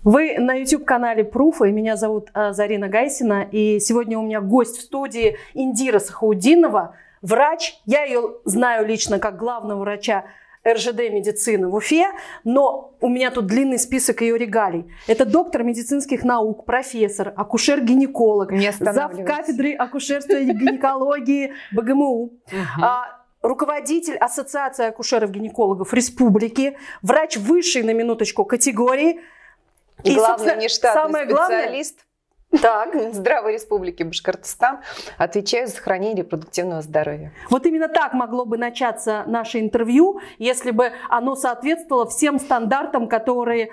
Вы на YouTube-канале Пруфа, и меня зовут Зарина Гайсина, и сегодня у меня гость в студии Индира Сахаутдинова, врач. Я ее знаю лично как главного врача РЖД медицины в Уфе, но у меня тут длинный список ее регалий. Это доктор медицинских наук, профессор, акушер-гинеколог, зав. Кафедры акушерства и гинекологии БГМУ. Руководитель Ассоциации акушеров-гинекологов Республики, врач высшей, на минуточку, категории. И, главный нештатный специалист Здравой Республики Башкортостан, отвечаю за сохранение репродуктивного здоровья. Вот именно так могло бы начаться наше интервью, если бы оно соответствовало всем стандартам, которые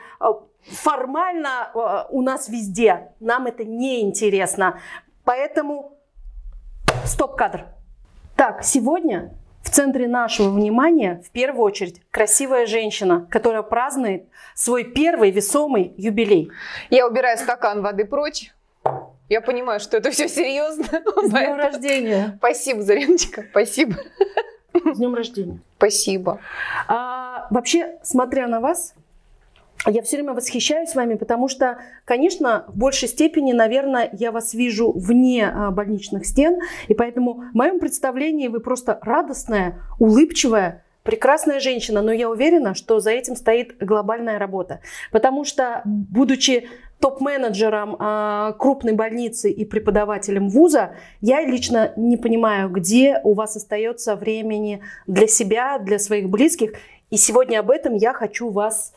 формально у нас везде. Нам это не интересно. Поэтому стоп-кадр. Так, сегодня в центре нашего внимания, в первую очередь, красивая женщина, которая празднует свой первый весомый юбилей. Я убираю стакан воды прочь. Я понимаю, что это все серьезно. С днем рождения. Спасибо, Зариночка, спасибо. С днем рождения. Спасибо. Вообще, смотря на вас, я все время восхищаюсь вами, потому что, конечно, в большей степени, наверное, я вас вижу вне больничных стен, и поэтому в моем представлении вы просто радостная, улыбчивая, прекрасная женщина, но я уверена, что за этим стоит глобальная работа, потому что, будучи топ-менеджером крупной больницы и преподавателем вуза, я лично не понимаю, где у вас остается времени для себя, для своих близких. И сегодня об этом я хочу вас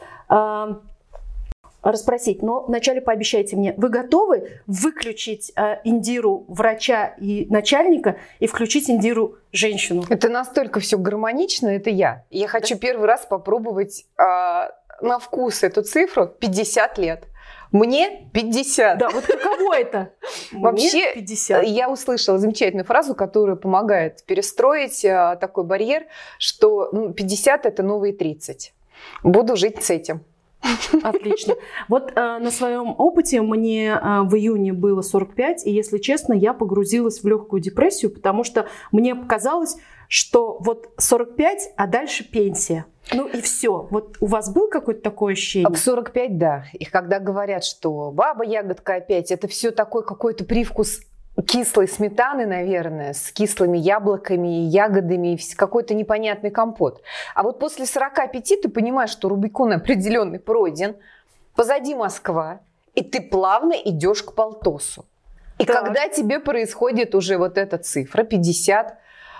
расспросить. Но вначале пообещайте мне, вы готовы выключить Индиру врача и начальника и включить Индиру женщину? Это настолько все гармонично, это я. Я хочу первый раз попробовать на вкус эту цифру 50 лет. Мне 50. Да, вот каково это? Вообще, 50. Я услышала замечательную фразу, которая помогает перестроить такой барьер, что 50 – это новые 30. Буду жить с этим. Отлично. Вот на своем опыте мне в июне было 45, и, если честно, я погрузилась в легкую депрессию, потому что мне показалось, что вот 45, а дальше пенсия. Ну и все. Вот у вас было какое-то такое ощущение? В 45, да. И когда говорят, что баба-ягодка опять, это все такой какой-то привкус кислой сметаны, наверное, с кислыми яблоками, ягодами, какой-то непонятный компот. А вот после 45 ты понимаешь, что Рубикон определенный пройден, позади Москва, и ты плавно идешь к Полтосу. И когда тебе происходит уже вот эта цифра, 50,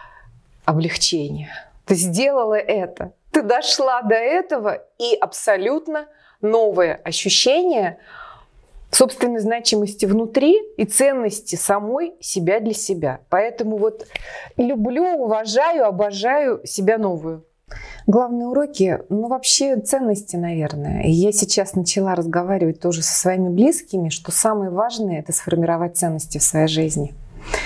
облегчение. Ты сделала это. Ты дошла до этого, и абсолютно новое ощущение собственной значимости внутри и ценности самой себя для себя. Поэтому вот люблю, уважаю, обожаю себя новую. Главные уроки, вообще ценности, наверное. И я сейчас начала разговаривать тоже со своими близкими, что самое важное – это сформировать ценности в своей жизни.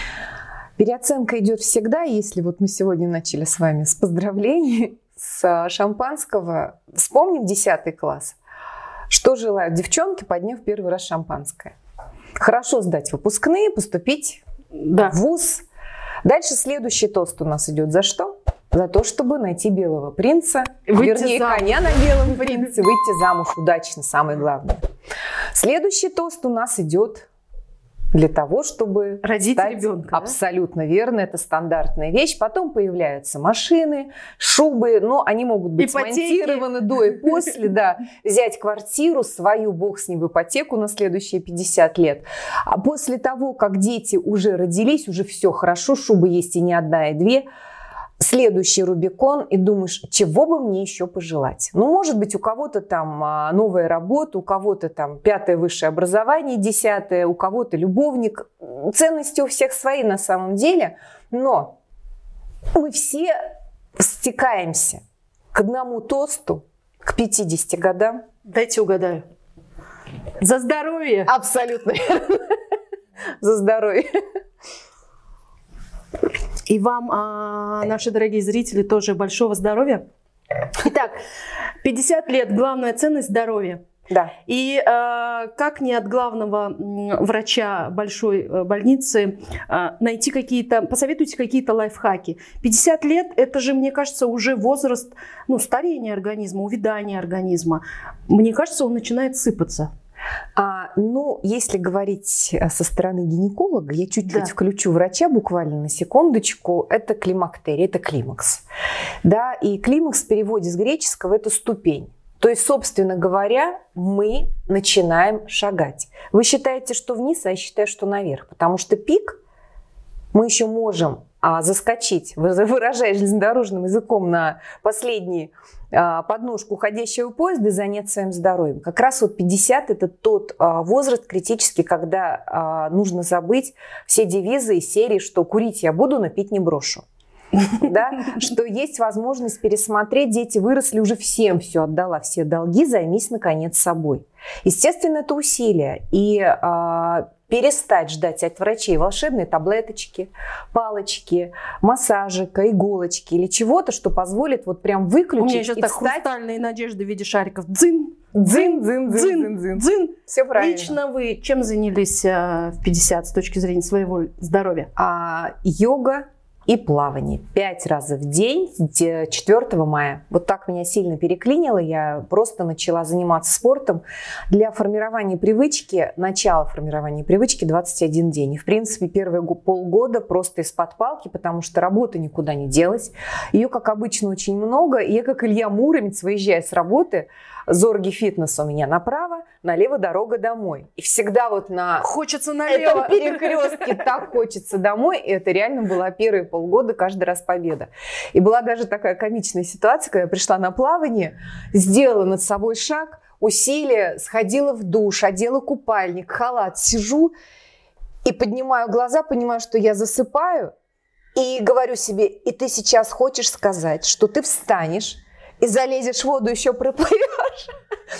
Переоценка идет всегда, если вот мы сегодня начали с вами с поздравлений, с шампанского. Вспомним 10 класс. Что желают девчонки, подняв первый раз шампанское? Хорошо сдать выпускные, поступить в вуз. Дальше следующий тост у нас идет за что? За то, чтобы найти белого принца, коня на белом принце, выйти замуж удачно, самое главное. Следующий тост у нас идет для того, чтобы родить ребенка. Абсолютно верно, это стандартная вещь. Потом появляются машины, шубы, но они могут быть смонтированы до и после. Да. Взять квартиру свою, бог с ней, в ипотеку на следующие 50 лет. А после того, как дети уже родились, уже все хорошо, шубы есть и не одна, и две. Следующий Рубикон, и думаешь, чего бы мне еще пожелать? Может быть, у кого-то там новая работа, у кого-то там 5-е высшее образование, 10-е, у кого-то любовник. Ценности у всех свои на самом деле, но мы все стекаемся к одному тосту, к 50 годам. Дайте угадаю. За здоровье! Абсолютно верно. За здоровье. И вам, наши дорогие зрители, тоже большого здоровья. Итак, 50 лет, главная ценность – здоровье. Да. И как не от главного врача большой больницы найти посоветуйте какие-то лайфхаки. 50 лет – это же, мне кажется, уже возраст старения организма, увядания организма. Мне кажется, он начинает сыпаться. Ну, если говорить со стороны гинеколога, я чуть-чуть включу врача буквально на секундочку, это климактерий, это климакс. Да, и климакс в переводе с греческого – это ступень. То есть, собственно говоря, мы начинаем шагать. Вы считаете, что вниз, а я считаю, что наверх, потому что пик мы еще можем заскочить, выражая железнодорожным языком, на последнюю подножку уходящего поезда и заняться своим здоровьем. Как раз вот 50 – это тот возраст критический, когда нужно забыть все девизы из серии, что курить я буду, но пить не брошу. Да? Что есть возможность пересмотреть, дети выросли, уже всем все отдала, все долги, займись наконец собой. Естественно, это усилие. И перестать ждать от врачей волшебные таблеточки, палочки, массажика, иголочки или чего-то, что позволит вот прям выключить. У меня сейчас и так встать. хрустальные надежды в виде шариков. Дзын, Дзын, дзын, дзын, дзын, дзын. Все правильно. Лично вы чем занялись в 50 с точки зрения своего здоровья? Йога и плавание 5 раз в день 4 мая. Вот так меня сильно переклинило. Я просто начала заниматься спортом. Для формирования привычки, начала формирования привычки 21 день. И, в принципе, первые полгода просто из-под палки, потому что работа никуда не делась. Ее, как обычно, очень много. И я, как Илья Муромец, выезжая с работы, Зорги фитнес у меня направо, налево дорога домой. И всегда вот на хочется налево. этом перекрестке так хочется домой. И это реально была первые полгода, каждый раз победа. И была даже такая комичная ситуация, когда я пришла на плавание, сделала над собой шаг, усилие, сходила в душ, одела купальник, халат, сижу и поднимаю глаза, понимаю, что я засыпаю. И говорю себе, и ты сейчас хочешь сказать, что ты встанешь, и залезешь в воду, еще проплывешь.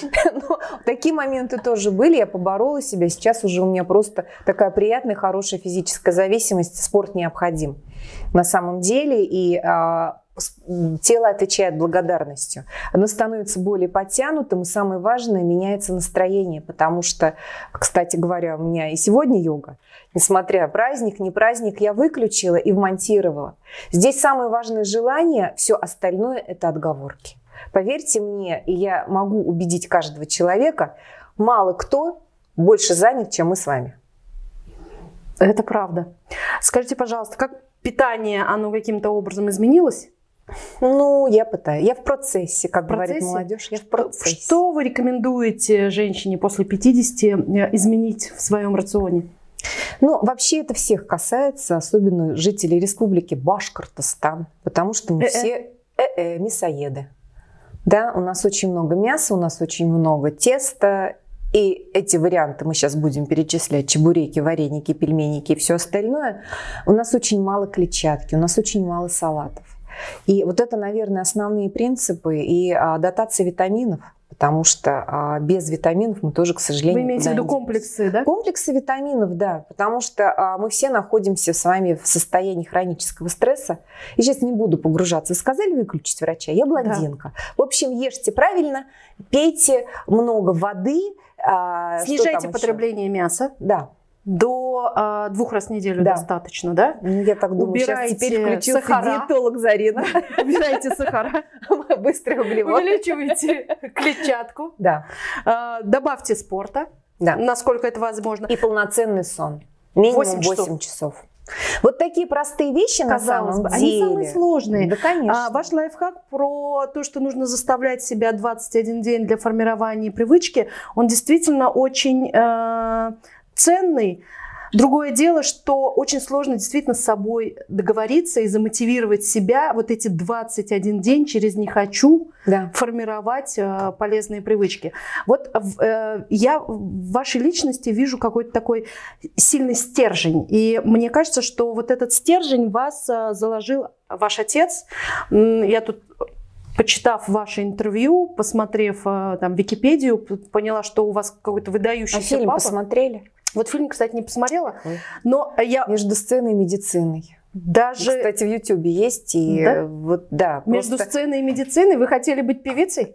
Но такие моменты тоже были, я поборола себя. Сейчас уже у меня просто такая приятная, хорошая физическая зависимость. Спорт необходим на самом деле, и тело отвечает благодарностью. Оно становится более подтянутым, и самое важное, меняется настроение, потому что, кстати говоря, у меня и сегодня йога. Несмотря праздник, не праздник, я выключила и вмонтировала. Здесь самое важное желание, все остальное – это отговорки. Поверьте мне, и я могу убедить каждого человека, мало кто больше занят, чем мы с вами. Это правда. Скажите, пожалуйста, как питание, оно каким-то образом изменилось? Ну, я пытаюсь. Я в процессе, как говорит молодежь. Я в процессе. Что вы рекомендуете женщине после 50 изменить в своем рационе? Ну, вообще это всех касается, особенно жителей республики Башкортостан, потому что мы все мясоеды. Да, у нас очень много мяса, у нас очень много теста, и эти варианты мы сейчас будем перечислять: чебуреки, вареники, пельменики и все остальное. У нас очень мало клетчатки, у нас очень мало салатов. И вот это, наверное, основные принципы и дотация витаминов. Потому что без витаминов мы тоже, к сожалению, вы имеете в виду комплексы, да? Комплексы витаминов, да. Потому что мы все находимся с вами в состоянии хронического стресса. И сейчас не буду погружаться. Сказали выключить врача? Я блондинка. Да. В общем, ешьте правильно, пейте много воды. Снижайте потребление мяса. Да. До 2 раз в неделю достаточно, да? Я так думаю, убирайте сейчас теперь включился сахара. Диетолог Зарина. Убирайте сахара. Быстрый углевод. Увеличивайте клетчатку. Да. Добавьте спорта, насколько это возможно. И полноценный сон. Минимум 8 часов. Вот такие простые вещи, на самом деле. Они самые сложные. Да, конечно. Ваш лайфхак про то, что нужно заставлять себя 21 день для формирования привычки, он действительно очень ценный. Другое дело, что очень сложно действительно с собой договориться и замотивировать себя вот эти 21 день через «не хочу» формировать полезные привычки. Вот я в вашей личности вижу какой-то такой сильный стержень. И мне кажется, что вот этот стержень вас заложил ваш отец. Я тут, почитав ваше интервью, посмотрев там Википедию, поняла, что у вас какой-то выдающийся фильм папа. Посмотрели? Вот фильм, кстати, не посмотрела, но я... «Между сценой и медициной». Даже... Кстати, в Ютубе есть. И вот, Между сценой и медициной вы хотели быть певицей?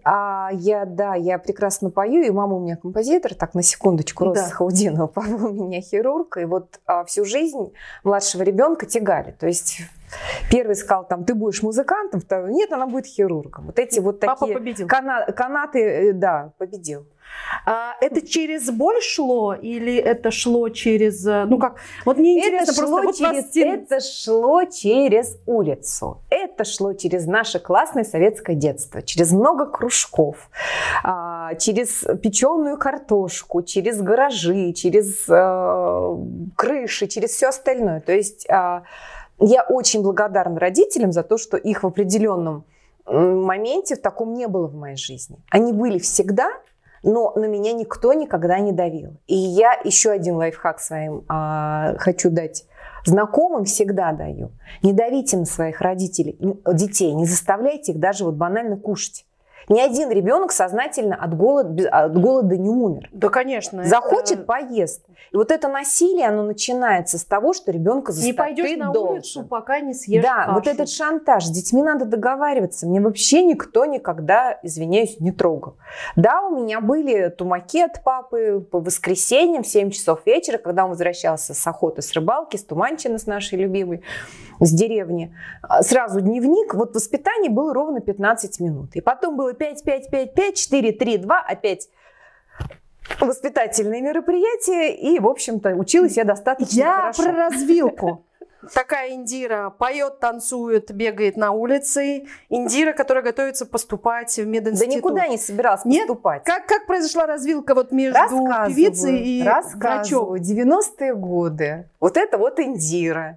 Я прекрасно пою, и мама у меня композитор, так, на секундочку, Роза Хаудинова, папа у меня хирург, и вот всю жизнь младшего ребенка тягали. То есть Первый сказал, там, ты будешь музыкантом, второй, нет, она будет хирургом. Вот эти вот Папа такие победил. канаты, да, победил. Это через боль шло или это шло через, ну как, вот мне интересно просто, вот это шло через улицу, это шло через наше классное советское детство, через много кружков, через печеную картошку, через гаражи, через крыши, через все остальное. То есть я очень благодарна родителям за то, что их в определенном моменте в таком не было в моей жизни. Они были всегда, но на меня никто никогда не давил. И я еще один лайфхак своим хочу дать знакомым, всегда даю. Не давите на своих родителей, детей, не заставляйте их даже вот банально кушать. Ни один ребенок сознательно от голода не умер. Да, конечно. Захочет, поест. И вот это насилие, оно начинается с того, что ребенка заставляют. Не пойдешь на улицу, пока не съешь Да, кашу. вот этот шантаж. С детьми надо договариваться. Мне вообще никто никогда, извиняюсь, не трогал. Да, у меня были тумаки от папы по воскресеньям в 7 часов вечера, когда он возвращался с охоты, с рыбалки, с Туманчины, с нашей любимой, с деревни. Сразу дневник. Вот воспитание было ровно 15 минут. И потом было 5, 5, 5, 5, 4, 3, 2, опять воспитательные мероприятия. И, в общем-то, училась я достаточно хорошо. Я про развилку. Такая Индира поет, танцует, бегает на улице. Индира, которая готовится поступать в мединститут. Да никуда не собиралась поступать. Как произошла развилка вот между певицей и врачом? 90-е годы. Вот это вот Индира,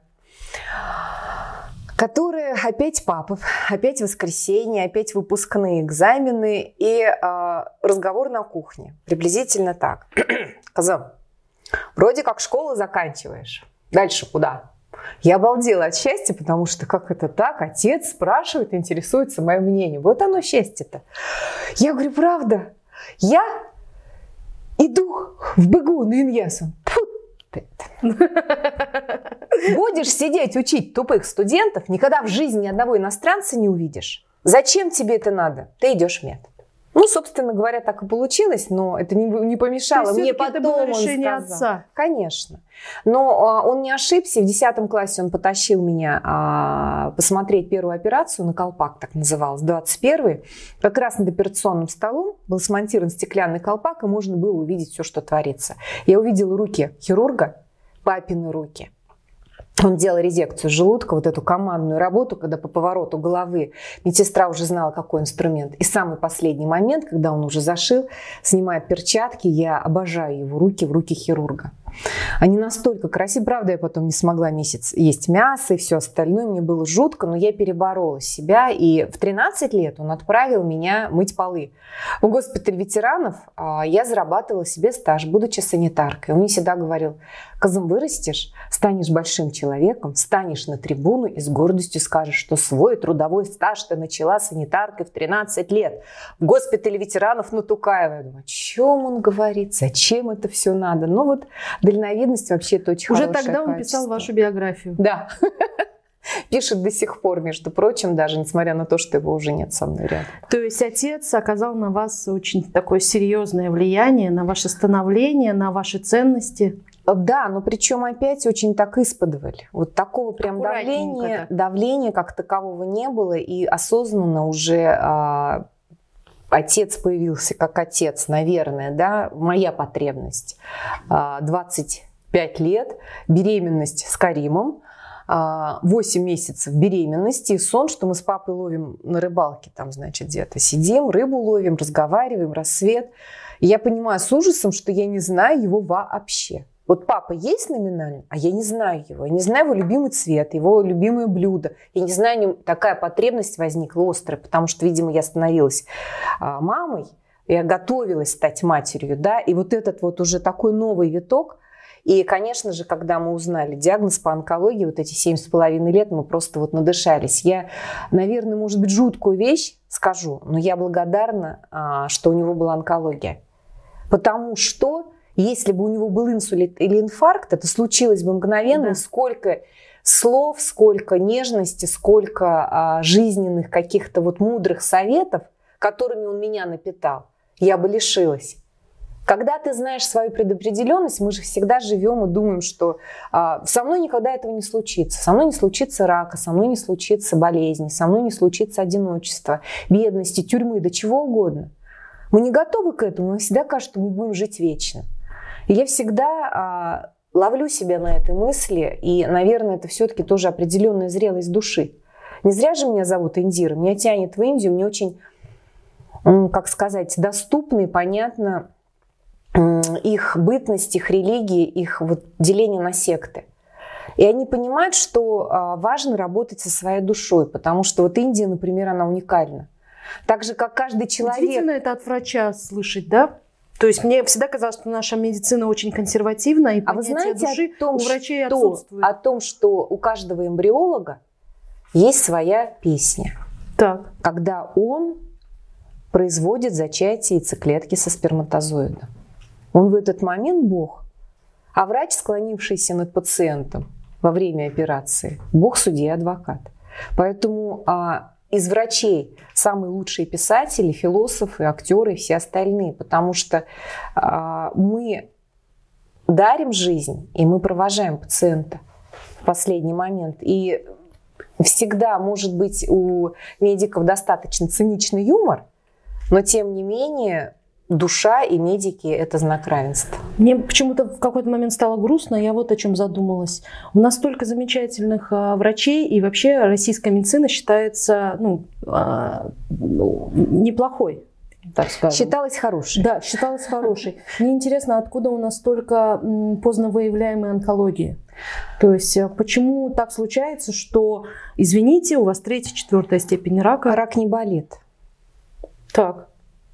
которые опять папа, опять воскресенье, опять выпускные экзамены и разговор на кухне. Приблизительно так. Каза, вроде как школу заканчиваешь. Дальше куда? Я обалдела от счастья, потому что как это так? Отец спрашивает, интересуется моим мнением. Вот оно счастье-то. Я говорю, правда? Я иду в БГУ на Иньясон. Будешь сидеть учить тупых студентов, никогда в жизни ни одного иностранца не увидишь. Зачем тебе это надо? Ты идешь в метод. Ну, собственно говоря, так и получилось, но это не помешало. Мне потом это было он решение сказал. отца. Конечно. Но он не ошибся. В 10 классе он потащил меня посмотреть первую операцию на колпак, так называлась, 21-й. Как раз над операционным столом был смонтирован стеклянный колпак, и можно было увидеть все, что творится. Я увидела руки хирурга, папины руки. Он делал резекцию желудка, вот эту командную работу, когда по повороту головы медсестра уже знала, какой инструмент. И самый последний момент, когда он уже зашил, снимает перчатки, я обожаю его руки в руки хирурга. Они настолько красивые. Правда, я потом не смогла месяц есть мясо и все остальное. Мне было жутко, но я переборола себя. И в 13 лет он отправил меня мыть полы. В госпиталь ветеранов я зарабатывала себе стаж, будучи санитаркой. Он мне всегда говорил, Казым, вырастешь, станешь большим человеком, встанешь на трибуну и с гордостью скажешь, что свой трудовой стаж ты начала санитаркой в 13 лет. В госпитале ветеранов на Тукаева. Я думаю, о чем он говорит, зачем это все надо? Ну вот дальновидность вообще это очень уже хорошее тогда он качество. писал вашу биографию. Да. Пишет до сих пор, между прочим, даже несмотря на то, что его уже нет со мной рядом. То есть отец оказал на вас очень такое серьезное влияние, на ваше становление, на ваши ценности. Да, но причем опять очень так исподволь. Вот такого прям давления как такового не было. И осознанно уже отец появился как отец, наверное, да, моя потребность. 25 лет, беременность с Каримом, 8 месяцев беременности и сон, что мы с папой ловим на рыбалке, там, значит, где-то сидим, рыбу ловим, разговариваем, рассвет. И я понимаю с ужасом, что я не знаю его вообще. Вот папа есть номинально, а я не знаю его. Я не знаю его любимый цвет, его любимое блюдо. Я не знаю, такая потребность возникла острая, потому что, видимо, я становилась мамой, я готовилась стать матерью, да, и вот этот вот уже такой новый виток. И, конечно же, когда мы узнали диагноз по онкологии, вот эти 7,5 лет, мы просто вот надышались. Я, наверное, может быть, жуткую вещь скажу, но я благодарна, что у него была онкология. Потому что если бы у него был инсульт или инфаркт, это случилось бы мгновенно. Да. Сколько слов, сколько нежности, сколько жизненных каких-то вот мудрых советов, которыми он меня напитал, я бы лишилась. Когда ты знаешь свою предопределенность, мы же всегда живем и думаем, что со мной никогда этого не случится. Со мной не случится рака, со мной не случится болезни, со мной не случится одиночества, бедности, тюрьмы, да чего угодно. Мы не готовы к этому, нам всегда кажется, что мы будем жить вечно. И я всегда ловлю себя на этой мысли, и, наверное, это все-таки тоже определенная зрелость души. Не зря же меня зовут Индира, меня тянет в Индию, мне очень, как сказать, доступно и понятно их бытность, их религии, их вот деление на секты. И они понимают, что важно работать со своей душой, потому что вот Индия, например, она уникальна. Так же, как каждый человек... Удивительно это от врача слышать, да? То есть мне всегда казалось, что наша медицина очень консервативна, и понятие души у врачей отсутствует. О том, что у каждого эмбриолога есть своя песня. Так. Когда он производит зачатие яйцеклетки со сперматозоидом. Он в этот момент Бог. А врач, склонившийся над пациентом во время операции, Бог, судья, адвокат. Поэтому из врачей самые лучшие писатели, философы, актеры и все остальные. Потому что мы дарим жизнь, и мы провожаем пациента в последний момент. И всегда, может быть, у медиков достаточно циничный юмор, но тем не менее... Душа и медики – это знак равенства. Мне почему-то в какой-то момент стало грустно, я вот о чем задумалась. У нас столько замечательных врачей, и вообще российская медицина считается неплохой, так скажем. Считалась хорошей. Да, считалась хорошей. Мне интересно, откуда у нас столько поздно выявляемой онкологии? То есть почему так случается, что, извините, у вас 3-4 степень рака? Рак не болит. Так.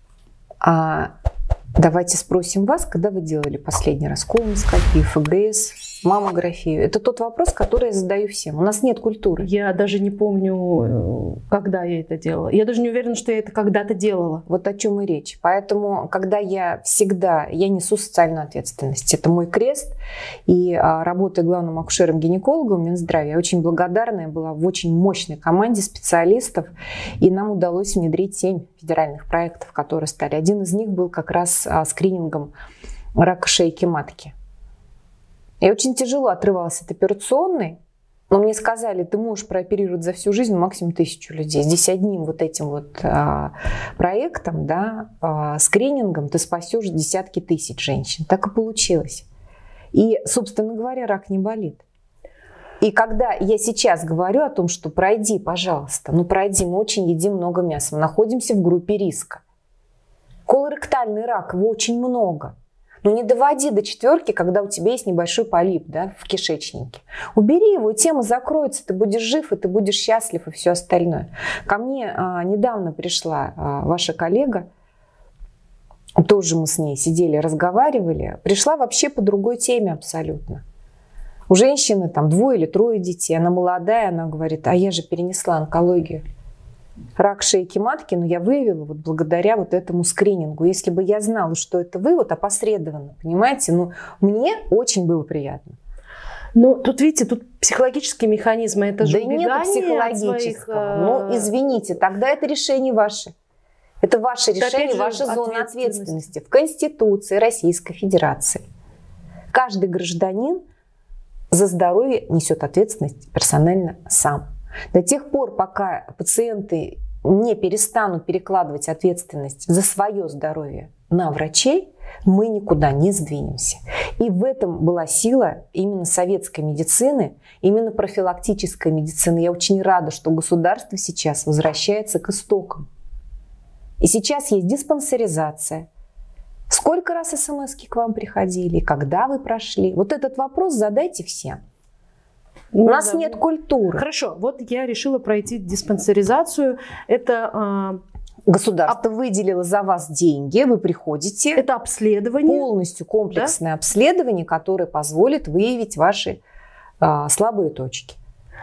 Давайте спросим вас, когда вы делали последний раз колоноскопию, ФГС, маммографию. Это тот вопрос, который я задаю всем. У нас нет культуры. Я даже не помню, когда я это делала. Я даже не уверена, что я это когда-то делала. Вот о чем и речь. Поэтому, когда я несу социальную ответственность. Это мой крест. И работая главным акушером-гинекологом Минздравия, я очень благодарна. Я была в очень мощной команде специалистов. И нам удалось внедрить 7 федеральных проектов, которые стали. Один из них был как раз скринингом рака шейки матки. Я очень тяжело отрывалась от операционной, но мне сказали, ты можешь прооперировать за всю жизнь максимум 1000 людей. Здесь одним вот этим вот проектом, да, скринингом ты спасешь десятки тысяч женщин. Так и получилось. И, собственно говоря, рак не болит. И когда я сейчас говорю о том, что пройди, пожалуйста, пройди, мы очень едим много мяса, мы находимся в группе риска. Колоректальный рак, его очень много. Но не доводи до 4, когда у тебя есть небольшой полип, да, в кишечнике. Убери его, и тема закроется, ты будешь жив, и ты будешь счастлив, и все остальное. Ко мне недавно пришла ваша коллега, тоже мы с ней сидели, разговаривали, пришла вообще по другой теме абсолютно. У женщины там 2 или 3 детей, она молодая, она говорит, а я же перенесла онкологию. Рак шейки матки, но я выявила вот благодаря вот этому скринингу. Если бы я знала, что это вы, вот опосредованно, понимаете, мне очень было приятно. Но тут, видите, тут психологические механизмы, это же нет психологического. Извините, тогда это решение ваше. Это ваше решение, ваша зона ответственности. В Конституции Российской Федерации каждый гражданин за здоровье несет ответственность персонально сам. До тех пор, пока пациенты не перестанут перекладывать ответственность за свое здоровье на врачей, мы никуда не сдвинемся. И в этом была сила именно советской медицины, именно профилактической медицины. Я очень рада, что государство сейчас возвращается к истокам. И сейчас есть диспансеризация. Сколько раз смс-ки к вам приходили, когда вы прошли? Вот этот вопрос задайте всем. У нас нет культуры. Хорошо, вот я решила пройти диспансеризацию. Это государство выделило за вас деньги, вы приходите. Это обследование. Полностью комплексное обследование, которое позволит выявить ваши слабые точки.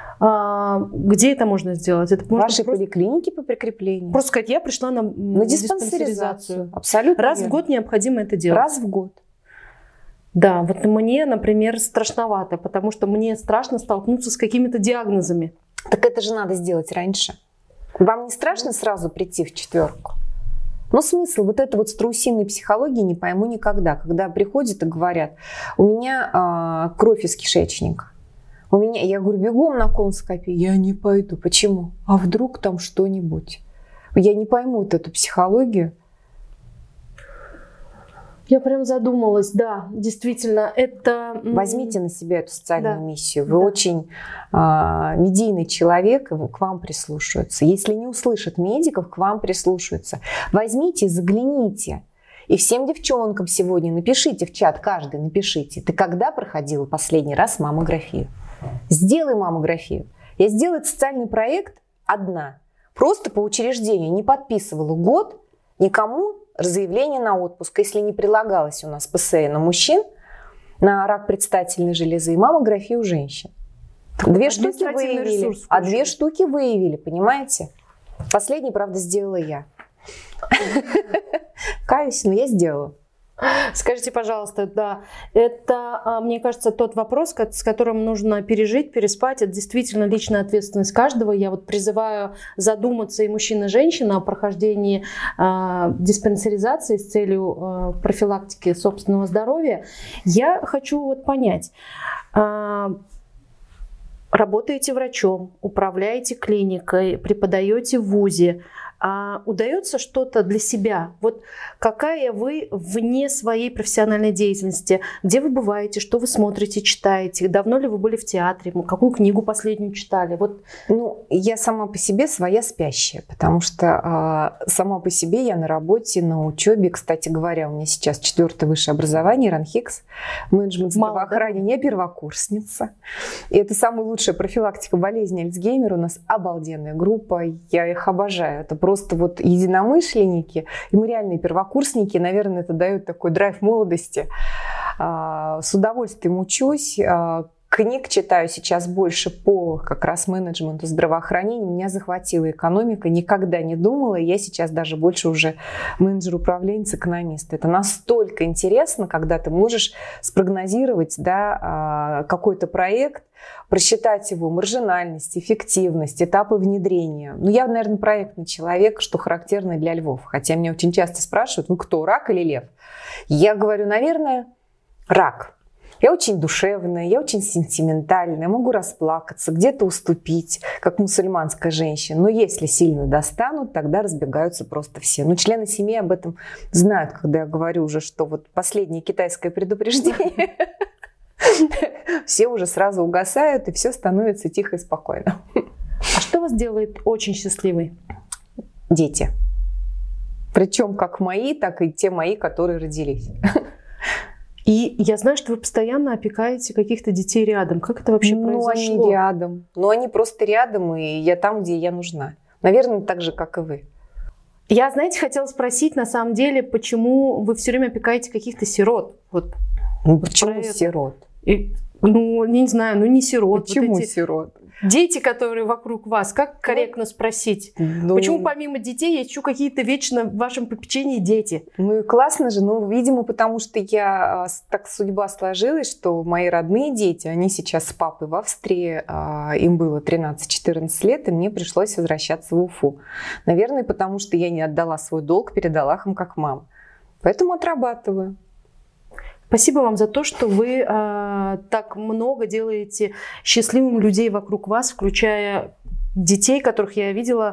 Где это можно сделать? Это можно вашей поликлинике по прикреплению. Просто сказать, я пришла на диспансеризацию. Абсолютно раз верно. В год необходимо это делать. Раз в год. Да, вот мне, например, страшновато, потому что мне страшно столкнуться с какими-то диагнозами. Так это же надо сделать раньше. Вам не страшно сразу прийти в 4? Но смысл вот этой вот страусиной психологии не пойму никогда. Когда приходят и говорят, у меня кровь из кишечника. Я говорю, бегом на колоноскопию. Я не пойду. Почему? А вдруг там что-нибудь? Я не пойму вот эту психологию. Я прям задумалась, да, действительно, это... Возьмите на себя эту социальную миссию. Вы очень медийный человек, и к вам прислушиваются. Если не услышат медиков, к вам прислушиваются. Возьмите, загляните. И всем девчонкам сегодня напишите в чат, каждый напишите, ты когда проходила последний раз маммографию? Сделай маммографию. Я сделала социальный проект одна. Просто по учреждению не подписывала год никому заявление на отпуск, если не прилагалось у нас ПСА на мужчин, на рак предстательной железы и маммографию у женщин. 2 штуки выявили, а 2 штуки выявили, понимаете? Последний, правда, сделала я. Каюсь, но я сделала. Скажите, пожалуйста, да, это, мне кажется, тот вопрос, с которым нужно пережить, переспать. Это действительно личная ответственность каждого. Я вот призываю задуматься и мужчин, и женщин о прохождении диспансеризации с целью профилактики собственного здоровья. Я хочу вот понять. Работаете врачом, управляете клиникой, преподаете в вузе. А удается что-то для себя? Вот какая вы вне своей профессиональной деятельности? Где вы бываете? Что вы смотрите, читаете? Давно ли вы были в театре? Какую книгу последнюю читали? Вот. Ну, я сама по себе своя спящая, потому что сама по себе я на работе, на учебе. Кстати говоря, у меня сейчас 4-е высшее образование, РАНХИКС, менеджмент здравоохранения, я первокурсница. И это самая лучшая профилактика болезни Альцгеймера. У нас обалденная группа, я их обожаю. Это просто вот единомышленники, и мы реальные первокурсники, наверное, это дает такой драйв молодости. С удовольствием учусь, книг читаю сейчас больше по как раз менеджменту здравоохранения. Меня захватила экономика, никогда не думала, я сейчас даже больше уже менеджер-управленец, экономист. Это настолько интересно, когда ты можешь спрогнозировать, да, какой-то проект, просчитать его маржинальность, эффективность, этапы внедрения. Ну, я, наверное, проектный человек, что характерно для львов. Хотя меня очень часто спрашивают, вы кто, рак или лев? Я говорю, наверное, рак. Я очень душевная, я очень сентиментальная, могу расплакаться, где-то уступить, как мусульманская женщина. Но если сильно достанут, тогда разбегаются просто все. Но члены семьи об этом знают, когда я говорю уже, что вот последнее китайское предупреждение. Все уже сразу угасают, и все становится тихо и спокойно. А что вас делает очень счастливой? Дети. Причем как мои, так и те мои, которые родились. И я знаю, что вы постоянно опекаете каких-то детей рядом. Как это вообще произошло? Они рядом. Они просто рядом, и я там, где я нужна. Наверное, так же, как и вы. Я, знаете, хотела спросить, на самом деле, почему вы все время опекаете каких-то сирот? Вот. Почему сирот? Не знаю, не сирот. Почему вот сирот? Дети, которые вокруг вас, как корректно спросить? Почему помимо детей есть еще какие-то вечно в вашем попечении дети? Ну и классно же, видимо, потому что так судьба сложилась, что мои родные дети, они сейчас с папой в Австрии, им было 13-14 лет, и мне пришлось возвращаться в Уфу. Наверное, потому что я не отдала свой долг перед Аллахом как мама. Поэтому отрабатываю. Спасибо вам за то, что вы так много делаете счастливым людей вокруг вас, включая детей, которых я видела,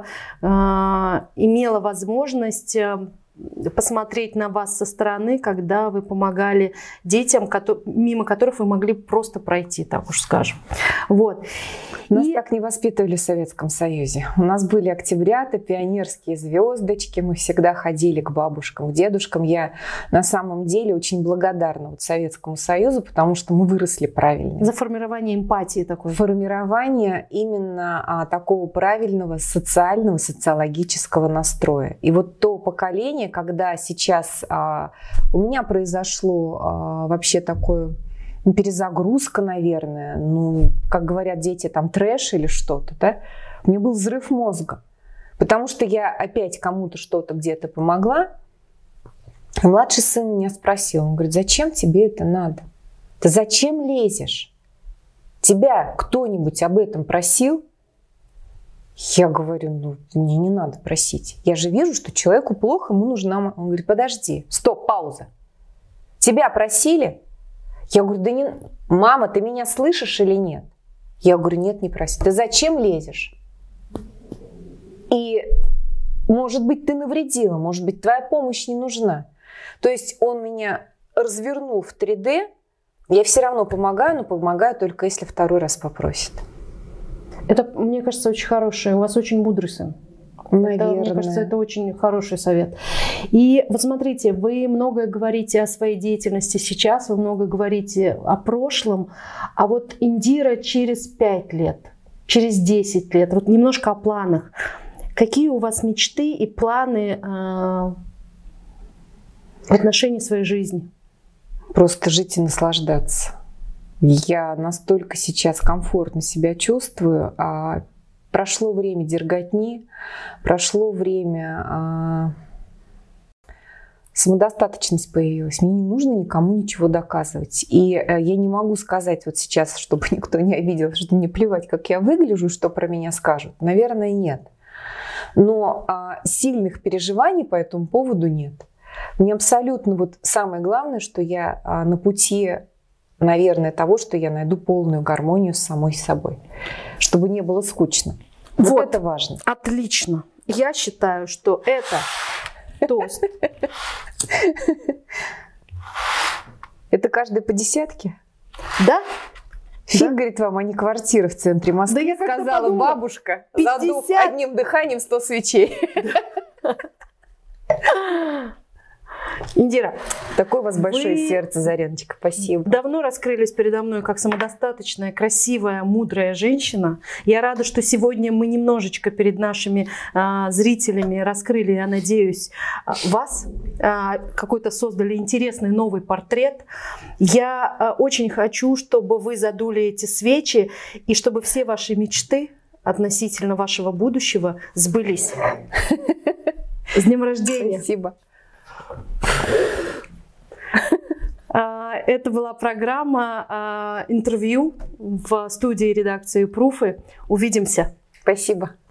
имела возможность посмотреть на вас со стороны, когда вы помогали детям, мимо которых вы могли просто пройти, так уж скажем. Вот. Нас так не воспитывали в Советском Союзе. У нас были октябрята, пионерские звездочки. Мы всегда ходили к бабушкам, к дедушкам. Я на самом деле очень благодарна Советскому Союзу, потому что мы выросли правильно. За формирование эмпатии такой. Формирование именно такого правильного социального, социологического настроя. И вот то поколение, когда сейчас у меня произошло вообще такое перезагрузка, наверное, как говорят дети, там трэш или что-то, да? У меня был взрыв мозга, потому что я опять кому-то что-то где-то помогла. Младший сын меня спросил, он говорит, зачем тебе это надо? Ты зачем лезешь? Тебя кто-нибудь об этом просил? Я говорю, ну, мне не надо просить. Я же вижу, что человеку плохо, ему нужна мама. Он говорит, подожди, стоп, пауза. Тебя просили? Я говорю, да не... Мама, ты меня слышишь или нет? Я говорю, нет, не проси. Ты зачем лезешь? И, может быть, ты навредила, может быть, твоя помощь не нужна. То есть он меня развернул в 3D, я все равно помогаю, но помогаю только если второй раз попросит. Это, мне кажется, очень хорошее. У вас очень мудрый сын. Наверное. Мне кажется, это очень хороший совет. И вот смотрите, вы многое говорите о своей деятельности сейчас, вы много говорите о прошлом, а вот Индира через 5 лет, через 10 лет, вот немножко о планах. Какие у вас мечты и планы в отношении своей жизни? Просто жить и наслаждаться. Я настолько сейчас комфортно себя чувствую, а прошло время дерготни, прошло время, самодостаточность появилась. Мне не нужно никому ничего доказывать. И я не могу сказать вот сейчас, чтобы никто не обидел, что мне плевать, как я выгляжу, что про меня скажут. Наверное, нет. Но сильных переживаний по этому поводу нет. Мне абсолютно вот самое главное, что я на пути, наверное, того, что я найду полную гармонию с самой собой, чтобы не было скучно. Вот это важно. Отлично. Я считаю, что это тост. Это каждый по десятке? Да? Фиг, говорит, вам, а не квартира в центре Москвы. Да я сказала подумала, бабушка, 50... задув одним дыханием 100 свечей. Индира, такое у вас большое сердце, Заряночка, спасибо. Давно раскрылись передо мной как самодостаточная, красивая, мудрая женщина. Я рада, что сегодня мы немножечко перед нашими зрителями раскрыли, я надеюсь, вас, какой-то создали интересный новый портрет. Я очень хочу, чтобы вы задули эти свечи и чтобы все ваши мечты относительно вашего будущего сбылись. С днем рождения! Спасибо. Это была программа интервью в студии редакции Пруфы. Увидимся. Спасибо.